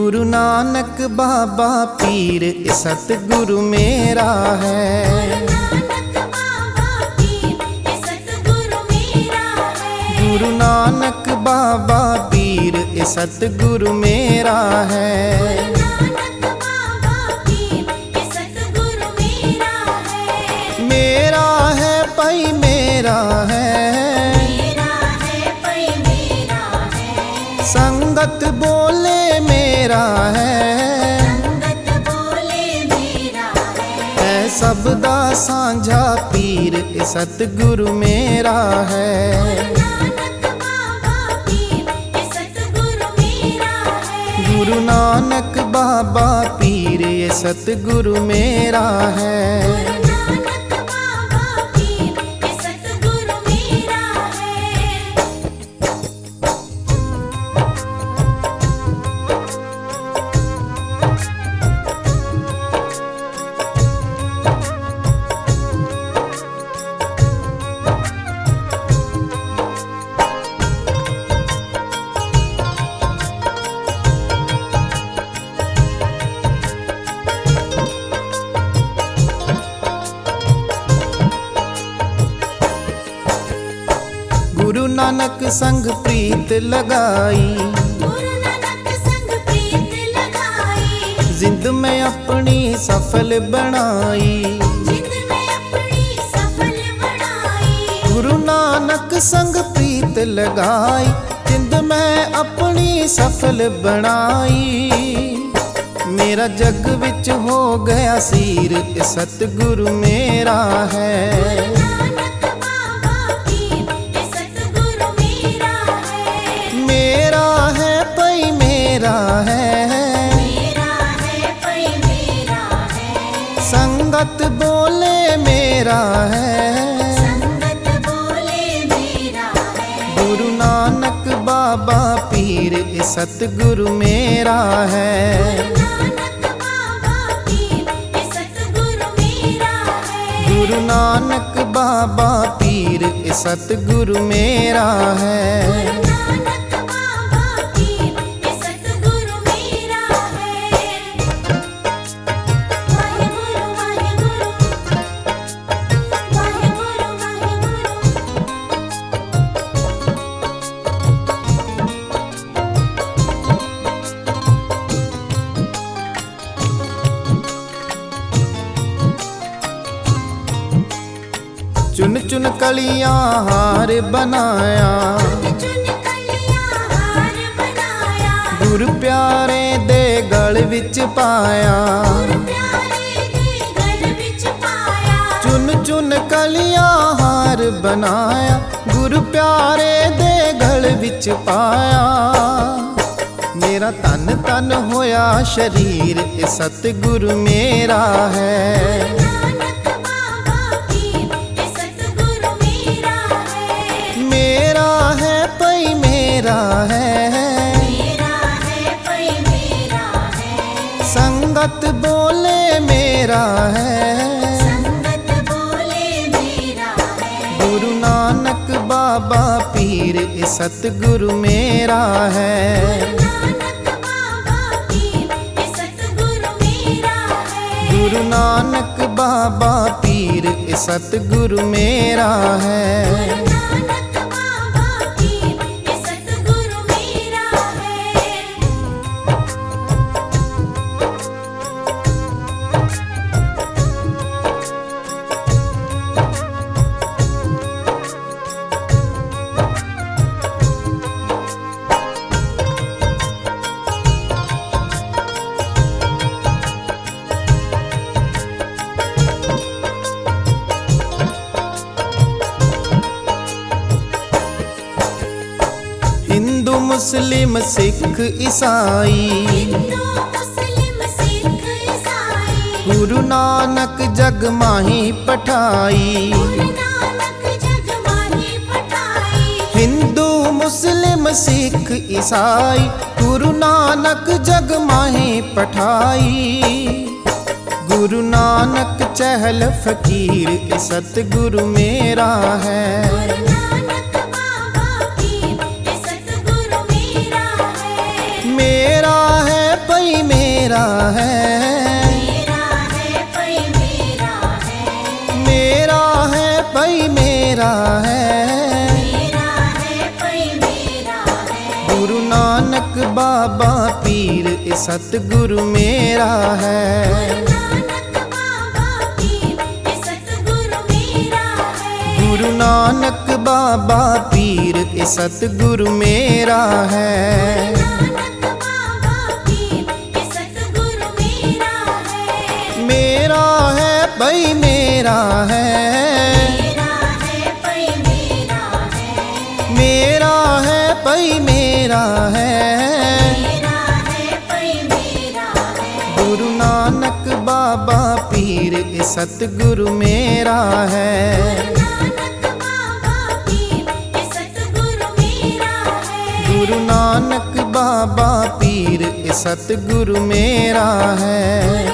गुरु नानक बाबा पीर सतगुरु मेरा है। गुरु नानक बाबा पीर सतगुरु मेरा है। मेरा है भाई मेरा है, संगत बोले मेरा है, सबदा सांझा पीर सतगुरु मेरा है। गुरु नानक बाबा पीर सतगुरु मेरा है। गुरु नानक संग प्रीत लगाई, जिंद में अपनी सफल बनाई। गुरु नानक संग प्रीत लगाई, जिंद में अपनी सफल बनाई। मेरा जग विच हो गया सीर सतगुरु मेरा है। संगत बोले मेरा है, गुरु नानक बाबा पीर सतगुरु मेरा है। गुरु नानक बाबा पीर सतगुरु मेरा है। चुन चुन कलियां हार बनाया, गुरु प्यारे दे गल विच पाया। चुन चुन कलियां हार बनाया, गुरु प्यारे दे गल विच पाया। मेरा तन तन होया शरीर सतगुरु मेरा है। संगत बोले मेरा है, गुरु नानक बाबा पीर सतगुरु मेरा है। गुरु नानक बाबा पीर सतगुरु मेरा है। हिंदू मुस्लिम सिख ईसाई, गुरु नानक जग माही पठाई। हिंदू मुस्लिम सिख ईसाई, गुरु नानक जग माही पठाई। गुरु नानक चहल फकीर सतगुरु मेरा है। मेरा है है, मेरा है पई मेरा है, मेरा है पई मेरा है। मेरा है पई मेरा है, गुरु नानक बाबा पीर ए सतगुरु मेरा है। गुरु नानक बाबा पीर ए सतगुरु मेरा है। गुरु नानक बाबा पीर ए सतगुरु मेरा है। मेरा है पई मेरा है, मेरा है पई मेरा है, मेरा है पई मेरा है। मेरा है पई मेरा है, गुरु नानक बाबा पीर ए सतगुरु मेरा है। गुरु नानक बाबा पीर ए सतगुरु मेरा है, गुरु नानक बाबा पीर ए सतगुरु मेरा है।